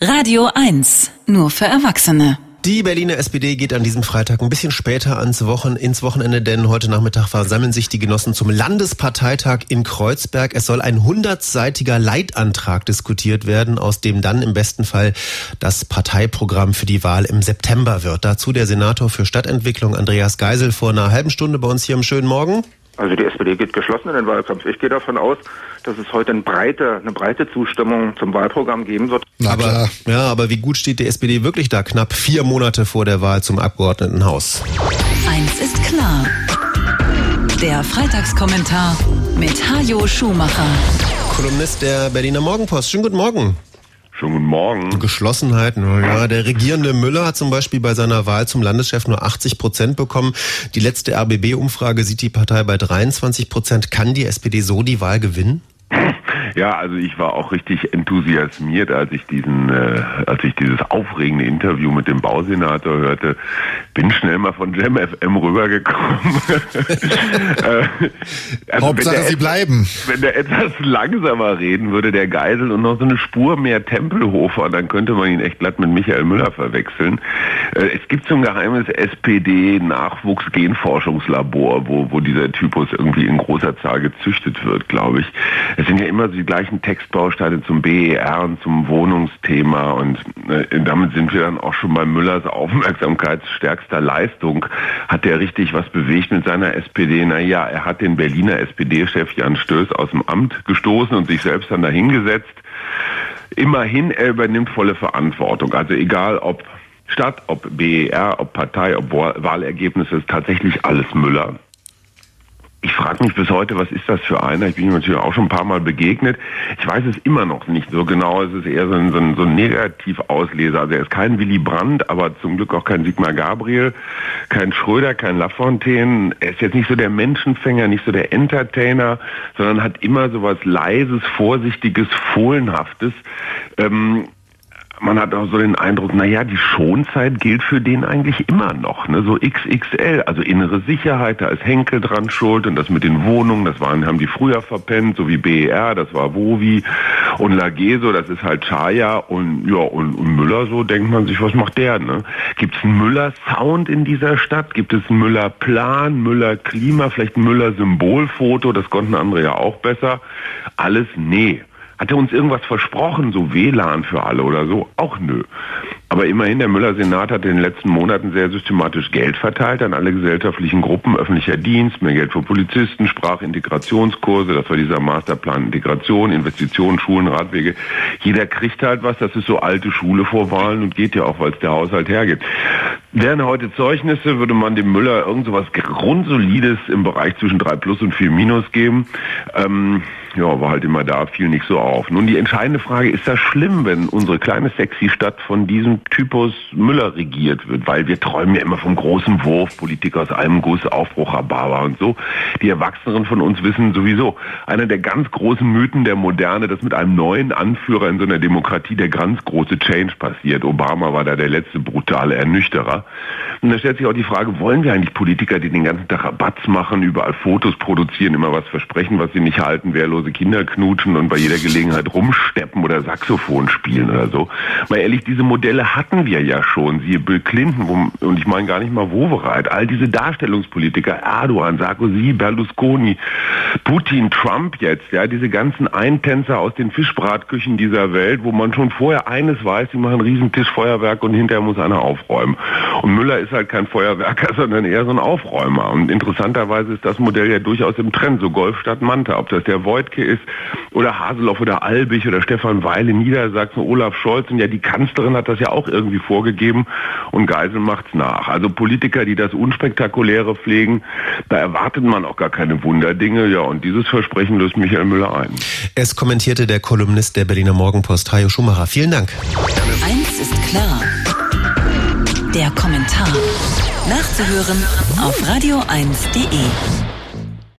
Radio 1, nur für Erwachsene. Die Berliner SPD geht an diesem Freitag ein bisschen später ins Wochenende, denn heute Nachmittag versammeln sich die Genossen zum Landesparteitag in Kreuzberg. Es soll ein 100-seitiger Leitantrag diskutiert werden, aus dem dann im besten Fall das Parteiprogramm für die Wahl im September wird. Dazu der Senator für Stadtentwicklung Andreas Geisel vor einer halben Stunde bei uns hier im schönen Morgen. Also die SPD geht geschlossen in den Wahlkampf. Ich gehe davon aus, dass es heute eine breite Zustimmung zum Wahlprogramm geben wird. Aber wie gut steht die SPD wirklich da, knapp 4 Monate vor der Wahl zum Abgeordnetenhaus? Eins ist klar. Der Freitagskommentar mit Hajo Schumacher. Kolumnist der Berliner Morgenpost. Schönen guten Morgen. Schönen guten Morgen. Geschlossenheit, naja, der regierende Müller hat zum Beispiel bei seiner Wahl zum Landeschef nur 80% bekommen. Die letzte RBB-Umfrage sieht die Partei bei 23%. Kann die SPD so die Wahl gewinnen? Ja, also ich war auch richtig enthusiasmiert, als ich dieses aufregende Interview mit dem Bausenator hörte. Bin schnell mal von Jam FM rübergekommen. Hauptsache, Sie bleiben. Wenn der etwas langsamer reden würde, der Geisel, und noch so eine Spur mehr Tempelhofer, dann könnte man ihn echt glatt mit Michael Müller verwechseln. Es gibt so ein geheimes SPD-Nachwuchsgenforschungslabor, wo dieser Typus irgendwie in großer Zahl gezüchtet wird, glaube ich. Es sind ja immer so die gleichen Textbausteine zum BER und zum Wohnungsthema, und damit sind wir dann auch schon bei Müllers aufmerksamkeitsstärkster Leistung. Hat der richtig was bewegt mit seiner SPD? Naja, er hat den Berliner SPD-Chef Jan Stöß aus dem Amt gestoßen und sich selbst dann dahingesetzt. Immerhin, er übernimmt volle Verantwortung. Also egal ob Stadt, ob BER, ob Partei, ob Wahlergebnisse, ist tatsächlich alles Müller. Ich frage mich bis heute, was ist das für einer? Ich bin ihm natürlich auch schon ein paar Mal begegnet. Ich weiß es immer noch nicht so genau. Es ist eher so ein Negativauslöser. Also er ist kein Willy Brandt, aber zum Glück auch kein Sigmar Gabriel, kein Schröder, kein Lafontaine. Er ist jetzt nicht so der Menschenfänger, nicht so der Entertainer, sondern hat immer so was Leises, Vorsichtiges, Fohlenhaftes. Man hat auch so den Eindruck, naja, die Schonzeit gilt für den eigentlich immer noch, ne? So XXL, also innere Sicherheit, da ist Henkel dran schuld, und das mit den Wohnungen, haben die früher verpennt, so wie BER, das war Wowi, und Lageso, das ist halt Chaya, und Müller, so denkt man sich, was macht der, ne? Gibt es einen Müller-Sound in dieser Stadt? Gibt es einen Müller-Plan, Müller-Klima, vielleicht ein Müller-Symbolfoto, das konnten andere ja auch besser. Alles nee. Hat er uns irgendwas versprochen, so WLAN für alle oder so? Auch nö. Aber immerhin, der Müller-Senat hat in den letzten Monaten sehr systematisch Geld verteilt an alle gesellschaftlichen Gruppen, öffentlicher Dienst, mehr Geld für Polizisten, Sprachintegrationskurse, das war dieser Masterplan Integration, Investitionen, Schulen, Radwege. Jeder kriegt halt was, das ist so alte Schule vor Wahlen und geht ja auch, weil es der Haushalt hergibt. Wären heute Zeugnisse, würde man dem Müller irgend so was Grundsolides im Bereich zwischen 3+ und 4- geben. War halt immer da, fiel nicht so auf. Nun, die entscheidende Frage, ist das schlimm, wenn unsere kleine sexy Stadt von diesem Typus Müller regiert wird? Weil wir träumen ja immer vom großen Wurf, Politik aus einem Guss, Aufbruch, Rhabarber und so. Die Erwachsenen von uns wissen sowieso, einer der ganz großen Mythen der Moderne, dass mit einem neuen Anführer in so einer Demokratie der ganz große Change passiert. Obama war da der letzte brutale Ernüchterer. Und da stellt sich auch die Frage, wollen wir eigentlich Politiker, die den ganzen Tag Rabatz machen, überall Fotos produzieren, immer was versprechen, was sie nicht halten, wehrlose Kinder knutschen und bei jeder Gelegenheit rumsteppen oder Saxophon spielen oder so. Mal ehrlich, diese Modelle hatten wir ja schon. Siehe Bill Clinton, und ich meine gar nicht mal Wowereit. All diese Darstellungspolitiker, Erdogan, Sarkozy, Berlusconi, Putin, Trump jetzt, ja, diese ganzen Eintänzer aus den Fischbratküchen dieser Welt, wo man schon vorher eines weiß, die machen ein Riesentischfeuerwerk und hinterher muss einer aufräumen. Und Müller ist halt kein Feuerwerker, sondern eher so ein Aufräumer. Und interessanterweise ist das Modell ja durchaus im Trend, so Golf statt Manta. Ob das der Wojtke ist oder Haseloff oder Albig oder Stefan Weil in Niedersachsen, Olaf Scholz, und ja, die Kanzlerin hat das ja auch irgendwie vorgegeben, und Geisel macht's nach. Also Politiker, die das Unspektakuläre pflegen, da erwartet man auch gar keine Wunderdinge, ja, und dieses Versprechen löst Michael Müller ein. Es kommentierte der Kolumnist der Berliner Morgenpost, Hajo Schumacher. Vielen Dank. Eins ist klar. Der Kommentar. Nachzuhören auf radio1.de.